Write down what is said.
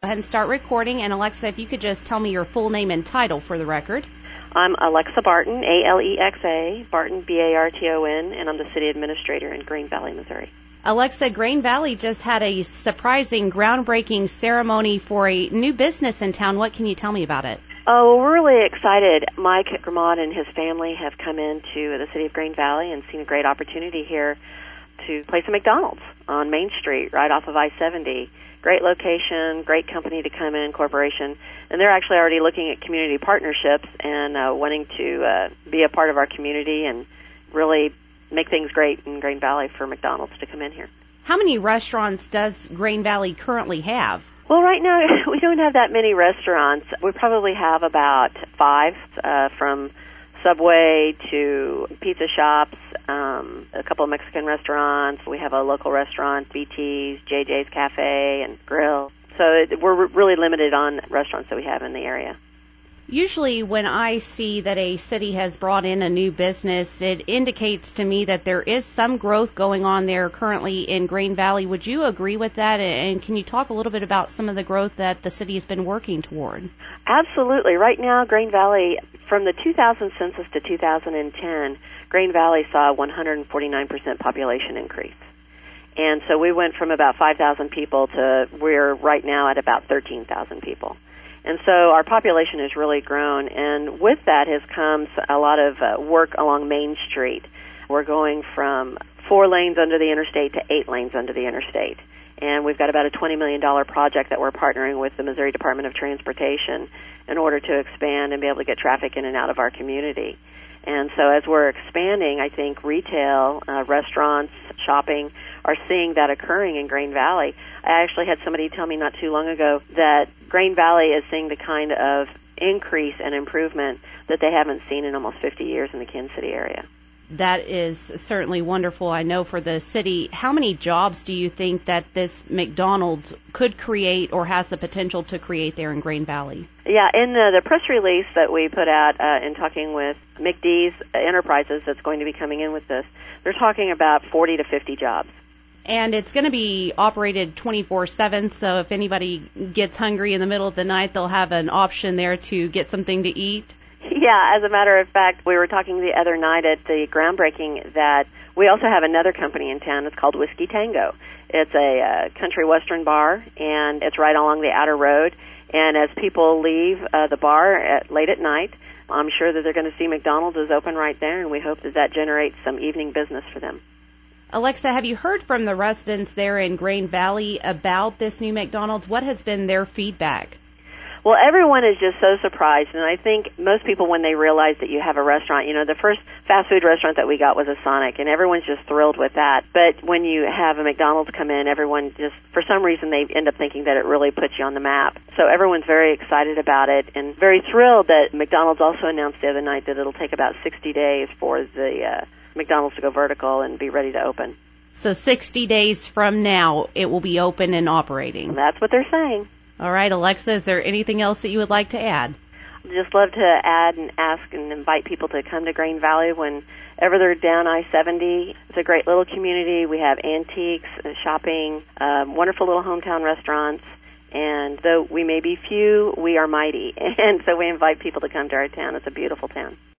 ahead and start recording. And Alexa, if you could just tell me your full name and title for the record. I'm Alexa Barton, Alexa, Barton, Barton, and I'm the city administrator in Green Valley, Missouri. Alexa, Green Valley just had a surprising, groundbreaking ceremony for a new business in town. What can you tell me about it? Oh, we're really excited. Mike Grimaud and his family have come into the city of Green Valley and seen a great opportunity here to place a McDonald's on Main Street, right off of I-70. Great location, great company to come in, corporation. And they're actually already looking at community partnerships and wanting to be a part of our community and really make things great in Green Valley for McDonald's to come in here. How many restaurants does Green Valley currently have? Well, right now we don't have that many restaurants. We probably have about 5, from Subway to pizza shops, a couple of Mexican restaurants. We have a local restaurant, BT's, JJ's Cafe, and Grill. So we're really limited on restaurants that we have in the area. Usually when I see that a city has brought in a new business, it indicates to me that there is some growth going on there currently in Green Valley. Would you agree with that? And can you talk a little bit about some of the growth that the city has been working toward? Absolutely. Right now, Green Valley, from the 2000 census to 2010, Green Valley saw a 149% population increase. And so we went from about 5,000 people to we're right now at about 13,000 people. And so our population has really grown, and with that has come a lot of work along Main Street. We're going from 4 lanes under the interstate to 8 lanes under the interstate. And we've got about a $20 million project that we're partnering with the Missouri Department of Transportation in order to expand and be able to get traffic in and out of our community. And so as we're expanding, I think retail, restaurants, shopping are seeing that occurring in Green Valley. I actually had somebody tell me not too long ago that Green Valley is seeing the kind of increase and improvement that they haven't seen in almost 50 years in the Kansas City area. That is certainly wonderful, I know, for the city. How many jobs do you think that this McDonald's could create or has the potential to create there in Green Valley? Yeah, in the press release that we put out in talking with McDee's Enterprises that's going to be coming in with this, they're talking about 40 to 50 jobs. And it's going to be operated 24/7, so if anybody gets hungry in the middle of the night, they'll have an option there to get something to eat. Yeah, as a matter of fact, we were talking the other night at the groundbreaking that we also have another company in town. It's called Whiskey Tango. It's a country western bar, and it's right along the outer road. And as people leave the bar late at night, I'm sure that they're going to see McDonald's is open right there, and we hope that that generates some evening business for them. Alexa, have you heard from the residents there in Green Valley about this new McDonald's? What has been their feedback? Well, everyone is just so surprised, and I think most people, when they realize that you have a restaurant, the first fast food restaurant that we got was a Sonic, and everyone's just thrilled with that. But when you have a McDonald's come in, everyone just, for some reason, they end up thinking that it really puts you on the map. So everyone's very excited about it and very thrilled that McDonald's also announced the other night that it'll take about 60 days for the McDonald's to go vertical and be ready to open. So 60 days from now, it will be open and operating. That's what they're saying. All right, Alexa, is there anything else that you would like to add? I'd just love to add and ask and invite people to come to Green Valley whenever they're down I-70. It's a great little community. We have antiques, shopping, wonderful little hometown restaurants. And though we may be few, we are mighty. And so we invite people to come to our town. It's a beautiful town.